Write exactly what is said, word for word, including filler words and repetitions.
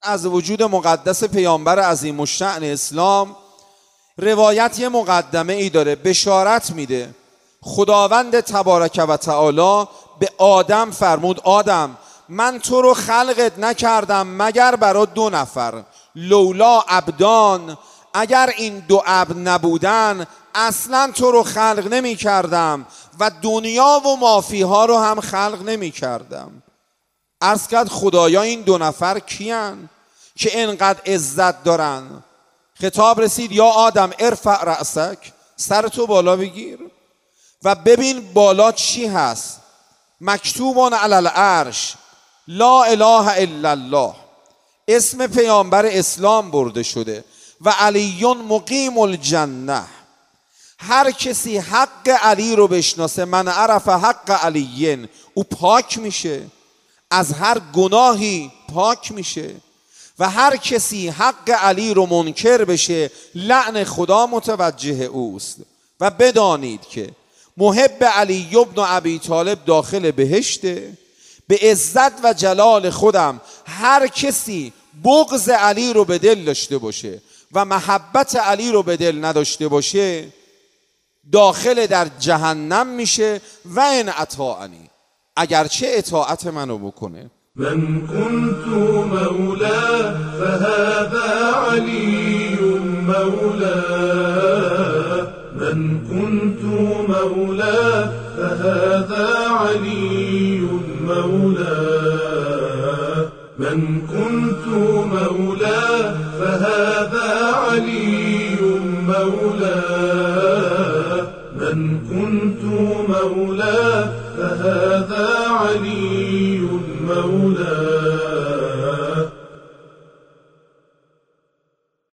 از وجود مقدس پیامبر عظیم الشأن اسلام روایت یه مقدمه ای داره، بشارت میده. خداوند تبارک و تعالی به آدم فرمود آدم من تو رو خلقت نکردم مگر برای دو نفر، لولا عبدان، اگر این دو عبد نبودن اصلا تو رو خلق نمی کردم و دنیا و مافیها رو هم خلق نمی کردم. عرض کرد خدایا این دو نفر کیان که انقدر عزت دارن؟ خطاب رسید یا آدم ارفع رأسک، سر تو بالا بگیر و ببین بالا چی هست. مکتوبان علی العرش لا اله الا الله، اسم پیامبر اسلام برده شده و علی مقیم الجنه. هر کسی حق علی رو بشناسه، من عرف حق علیین، او پاک میشه، از هر گناهی پاک میشه. و هر کسی حق علی رو منکر بشه لعن خدا متوجه اوست. و بدانید که محب علی ابن ابی طالب داخل بهشته. به عزت و جلال خودم هر کسی بغض علی رو به دل داشته باشه و محبت علی رو به دل نداشته باشه داخل در جهنم میشه. و ان اطاعنی، اگرچه اطاعت منو بکنه. من كنت مولاه فهذا علي مولاه، من كنت مولاه فهذا علي مولاه، من كنت مولاه فهذا علي مولاه، من كنت